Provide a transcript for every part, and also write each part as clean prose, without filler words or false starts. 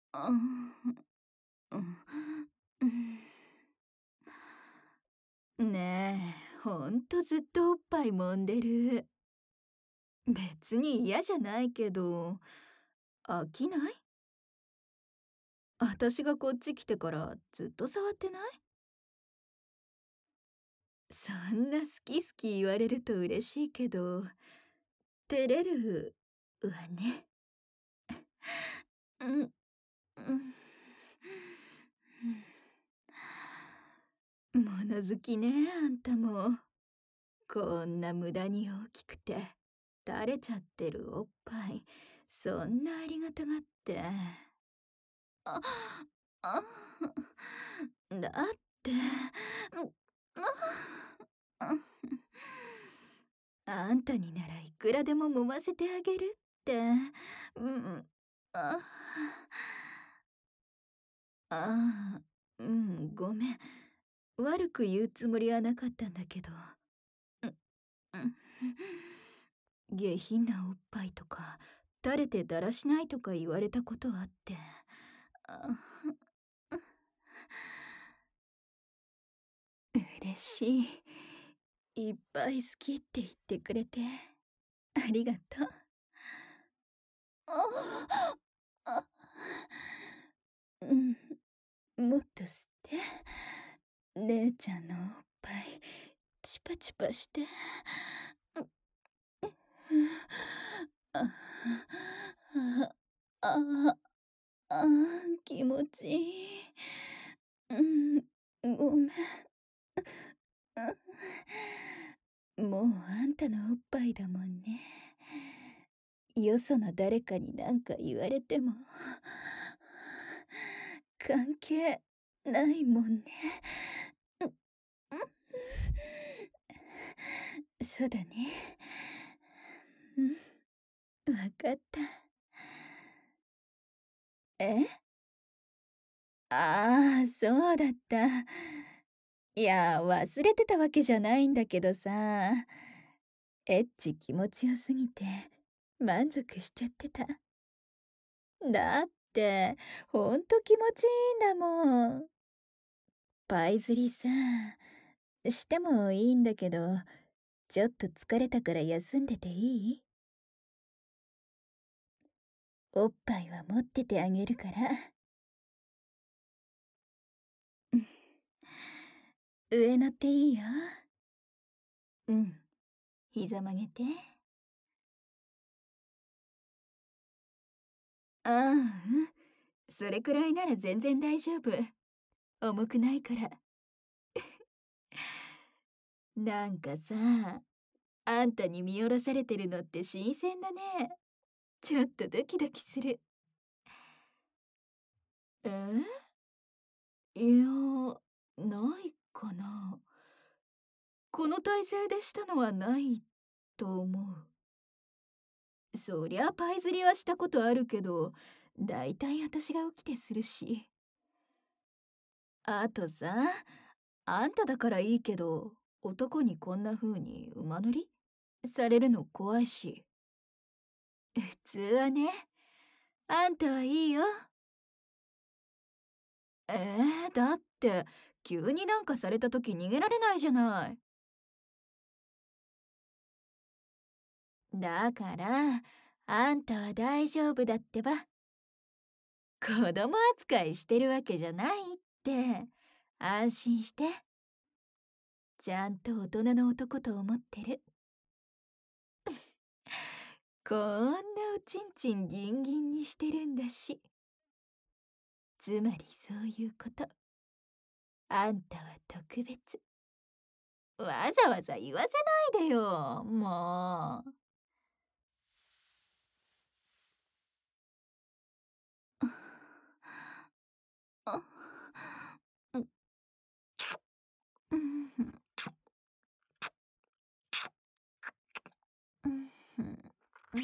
あうん、ねえ、ほんとずっとおっぱい揉んでる。別に嫌じゃないけど、飽きない？私がこっち来てからずっと触ってない？そんな好き好き言われると嬉しいけど、照れるわね。うん、うん。物好きね、あんたも。こんな無駄に大きくて、垂れちゃってるおっぱい、そんなありがたがって。あ、あ、だって、あ、あんたにならいくらでも揉ませてあげるって。うん、あ、あ、うん、ごめん。悪く言うつもりはなかったんだけど。うん、うん。下品なおっぱいとか、垂れてだらしないとか言われたことあって。あ、嬉しい。いっぱい好きって言ってくれて、ありがとう。ああ、うん、もっと吸って。姉ちゃんのおっぱい、チパチパして。ああ、あ、気持ちいい。うん、ごめん。もうあんたのおっぱいだもんね。よその誰かになんか言われても関係ないもんね。そうだね。うん、わかった。え、ああ、そうだった。いや、忘れてたわけじゃないんだけどさ、エッチ気持ちよすぎて満足しちゃってた。だって、ほんと気持ちいいんだもん。パイ釣りさ、してもいいんだけど、ちょっと疲れたから休んでていい？おっぱいは持っててあげるから。上乗っていいよ。うん、膝曲げて。ああ、うん。それくらいなら全然大丈夫。重くないから。なんかさ、あんたに見下ろされてるのって新鮮だね。ちょっとドキドキする。え、いや、ないかな。この体勢でしたのはないと思う。そりゃパイ釣りはしたことあるけど、だいたい私が起きてするし。あとさ、あんただからいいけど、男にこんな風に馬乗りされるの怖いし。普通はね、あんたはいいよ。だって、急になんかされた時逃げられないじゃない。だから、あんたは大丈夫だってば。子供扱いしてるわけじゃないって。安心して。ちゃんと大人の男と思ってる。こんなおちんちんギンギンにしてるんだし。つまりそういうこと。あんたは特別。わざわざ言わせないでよ、もう。あ、うん、うん、うん、うん、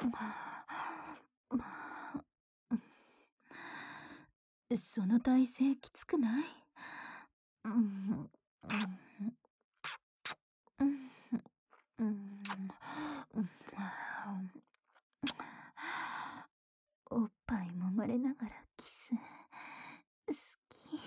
その体勢きつくない？うん、うん、うん、おっぱい揉ままれながらキス好き。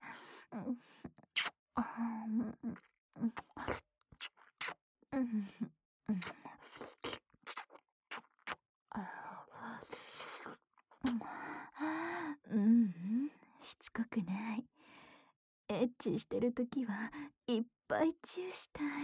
しつこくない。エッチしてるときはいっぱいチューしたい。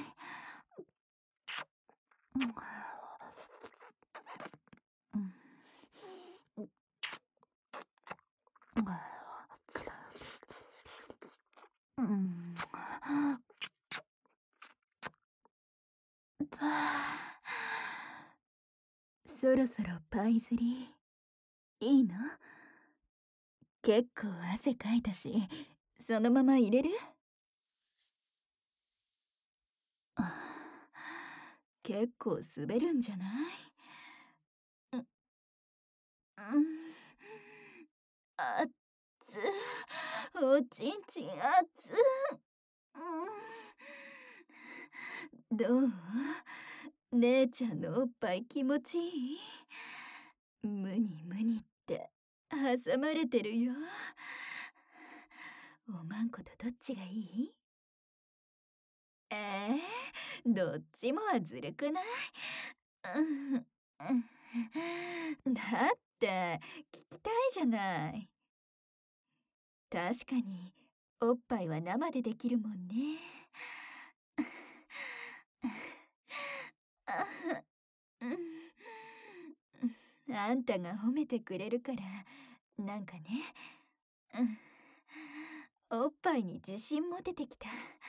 そろそろパイズリーいいの？結構汗かいたし、そのまま入れる？結構滑るんじゃない？あっつ、おちんちんあっつ。どう？姉ちゃんのおっぱい気持ちいい？ムニムニって挟まれてるよ。おまんことどっちがいい？どっちもはずるくない？だって聞きたいじゃない。確かにおっぱいは生でできるもんね。あんたが褒めてくれるからなんかね、おっぱいに自信持ててきた。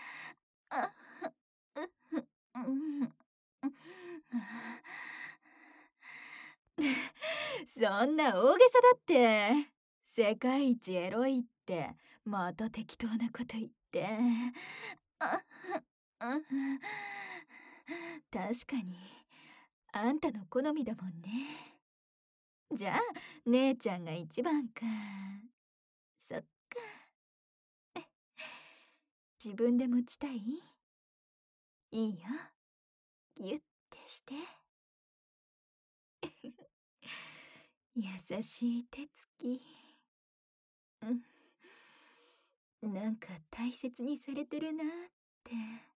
そんな大げさだって。世界一エロいってまた適当なこと言って。確かにあんたの好みだもんね。じゃあ姉ちゃんが一番か。そっか。自分で持ちたい？いいよ、ギュッてして。優しい手つき。なんか大切にされてるなって。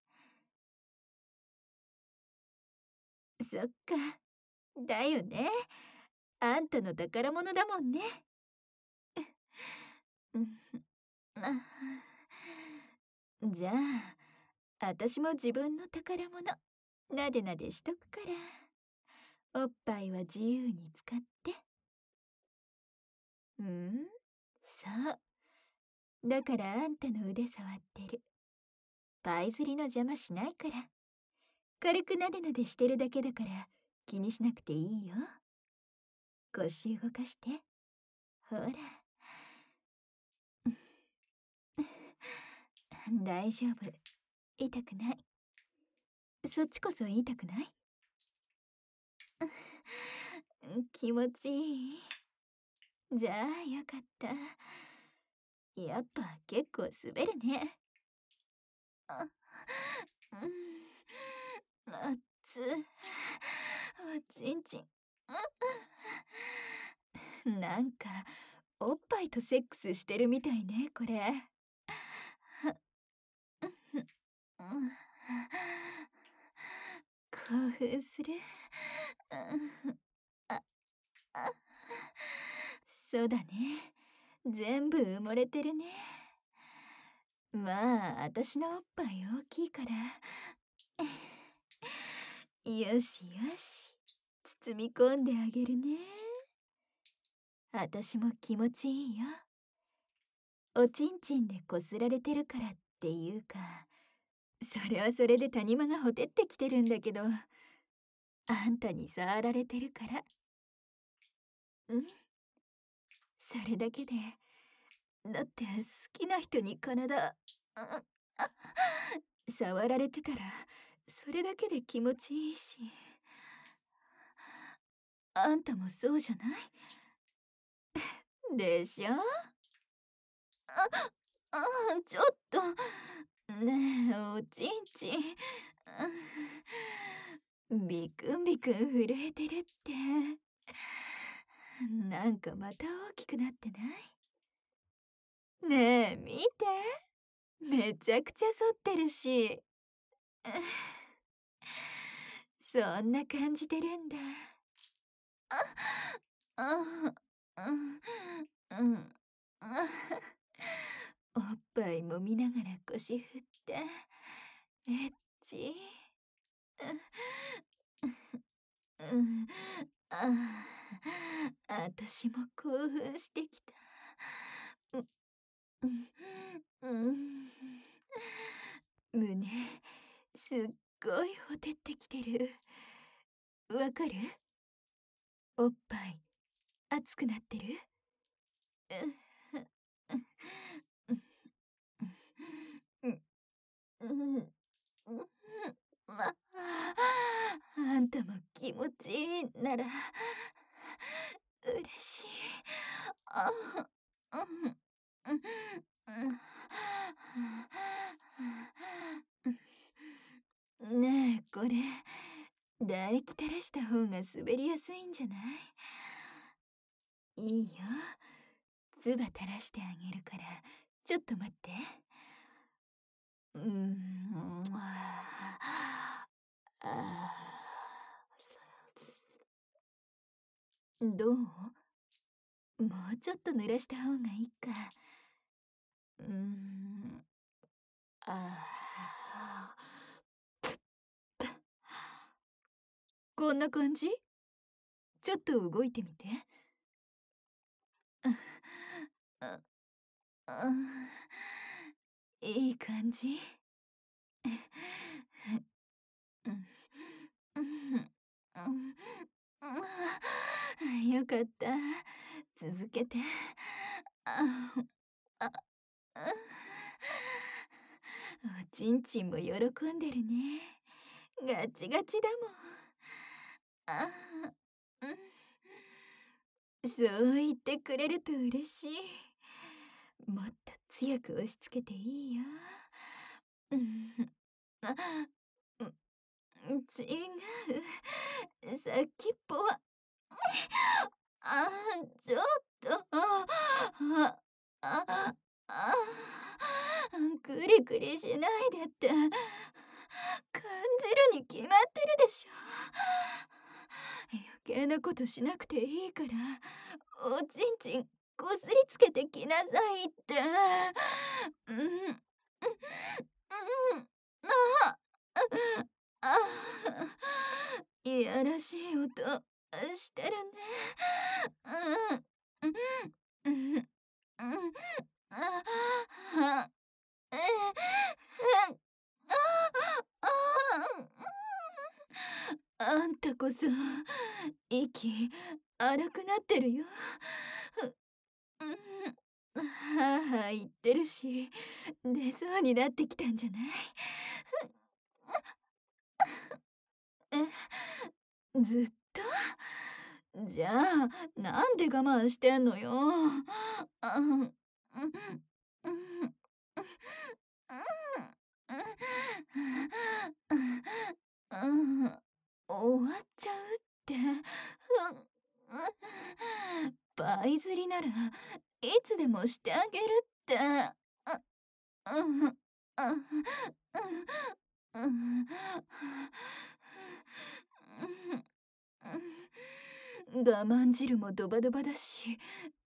そっか、だよね。あんたの宝物だもんね。じゃあ、私も自分の宝物、なでなでしとくから。おっぱいは自由に使って。そう。だからあんたの腕触ってる。パイズリの邪魔しないから。軽くなでなでしてるだけだから気にしなくていいよ。腰動かして。ほら。大丈夫。痛くない。そっちこそ痛くない？気持ちいい？じゃあよかった。やっぱ結構滑るね。あっつ。おちんちん。なんかおっぱいとセックスしてるみたいね、これ。興奮する。あ、あ、そうだね。全部埋もれてるね。まあ、私のおっぱい大きいから。よしよし。包み込んであげるね。私も気持ちいいよ。おちんちんでこすられてるからっていうか、それはそれで谷間がほてってきてるんだけど、あんたに触られてるから。それだけで。だって好きな人に体、触られてたらそれだけで気持ちいいし。あんたもそうじゃない？でしょ？ちょっと。ねえ、おちんちん。ビクンビクン震えてるって。 なんかまた大きくなってない？ねえ、見て。めちゃくちゃ反ってるし。そんな感じてるんだ。あ、うん、うん、おっぱいも見ながら腰振って、エッチ。うん、私も興奮してきた。うん、うん、胸、すっごいほてってきてる。わかる？おっぱい、熱くなってる？あんたも気持ちいいなら嬉しい。あ、ねえ、これ唾液垂らした方が滑りやすいんじゃない？いいよ。唾垂らしてあげるから、ちょっと待って。あどう？もうちょっと濡らした方がいいか。うーん、あこんな感じ？ちょっと動いてみて。ああいい感じ。よかった。続けて。ああおちんちんも喜んでるね。ガチガチだもん。あそう言ってくれると嬉しい。もっと強く押し付けていいよ。あ違う。さっきっぽは、ちょっと、あ、あ、クリクリしないでって、感じるに決まってるでしょ。余計なことしなくていいから、おちんちんこすりつけてきなさいって。うん、うん、うん、あ、あ、いやらしい音してるね。うん、うん、うん、あ、え、あんたこそ息荒くなってるよ。はあはあ言ってるし、出そうになってきたんじゃない？ずっと？じゃあ、なんで我慢してんのよ。うん、うん、うん、うん、うん、終わっちゃうって。倍釣りならいつでもしてあげるって。うんうんうん我慢汁もドバドバだし、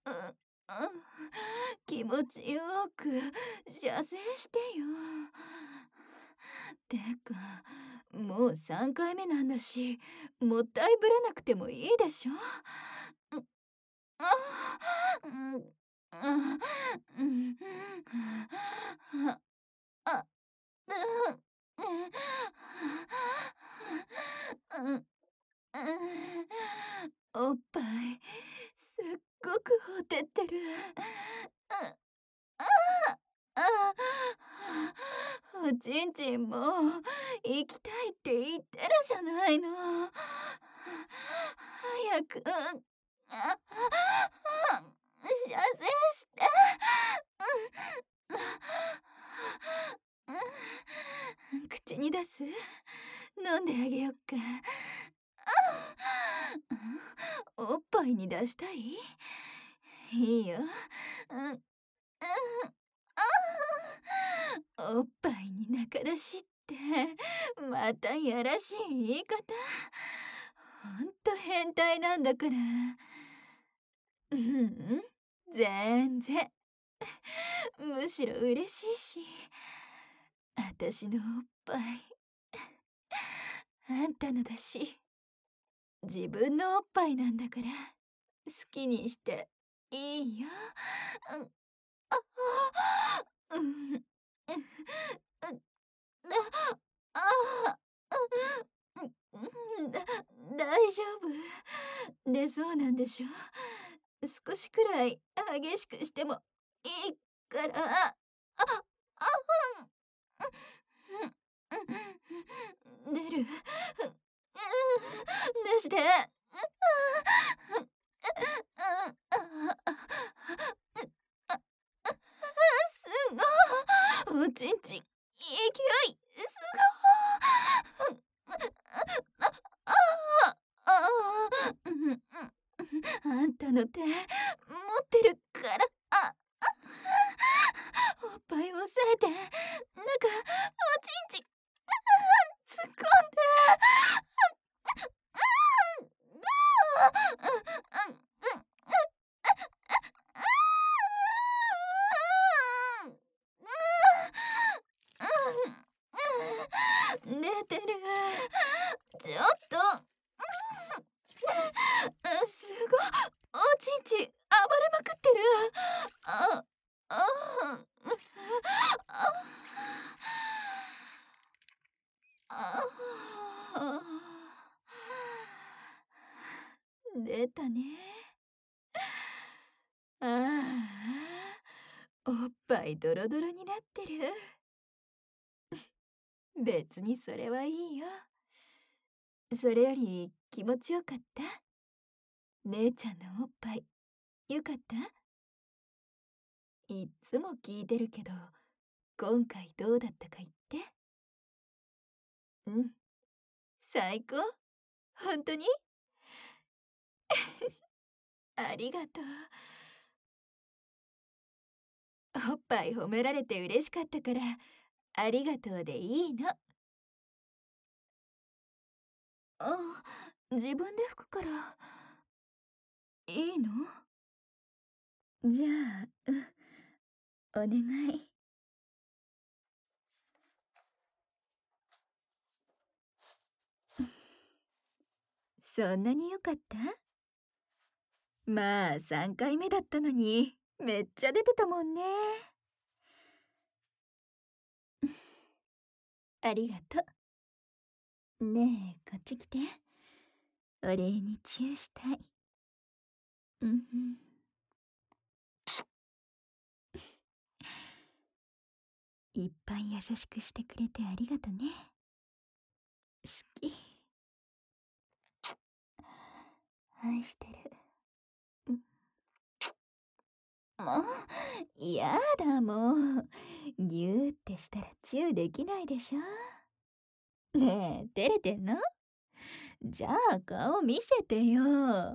気持ちよく射精してよ。てか、もう3回目なんだし、もったいぶらなくてもいいでしょ。あうんあうんあうんおっぱいすっごくほてってる。あおちんちんも行きたいって言ってるじゃないの。早く射精して。口に出す？飲んであげよっか。おっぱぱいに出したい？いいよ。おっぱいに中出しって、またいやらしい言い方。ほんと変態なんだから。うん、全然。むしろ嬉しいし。あたしのおっぱい、あんたのだし。自分のおっぱいなんだから、好きにしていいよ。うん、うん、うん、ああ、うん、大丈夫。出そうなんでしょ？少しくらい激しくしてもいいから。あ、あ、うん、出る。出して。すごい。おちんちん、勢い、すごい。ああ、あ、あんたの手、持ってるから、おっぱい押さえて、なんか、おちんちん、突っ込んで。出てる。ちょっと。すごい。おちんち暴れまくってる。あ、あ、あ、あ、出たね。ああ、おっぱいドロドロになってる。別にそれはいいよ。それより気持ちよかった？姉ちゃんのおっぱい、よかった？いっつも聞いてるけど、今回どうだったか言って。うん、最高。本当に？ありがとう。おっぱい褒められて嬉しかったから、ありがとうでいいの。あ、自分で拭くから、いいの？じゃあ、お願い。そんなに良かった？まあ、3回目だったのに、めっちゃ出てたもんね。ありがとう。ねえ、こっち来て。お礼にチューしたい。うんうん。いっぱい優しくしてくれてありがとね。好き。愛してる。うん、もう、やだもう。ぎゅーってしたらチューできないでしょ。ねえ、照れてんの？じゃあ顔見せてよ。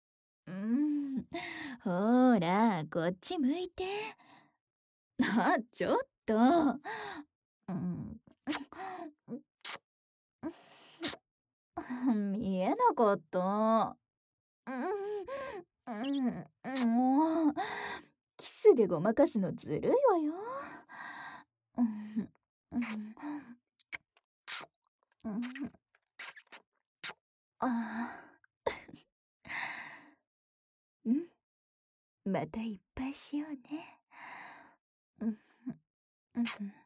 ほーら、こっち向いて。あ、ちょっと。うん、見えなかった。もう、キスでごまかすのずるいわよ。うん、うん、うん、あー、またいっぱいしようね。うん、うん。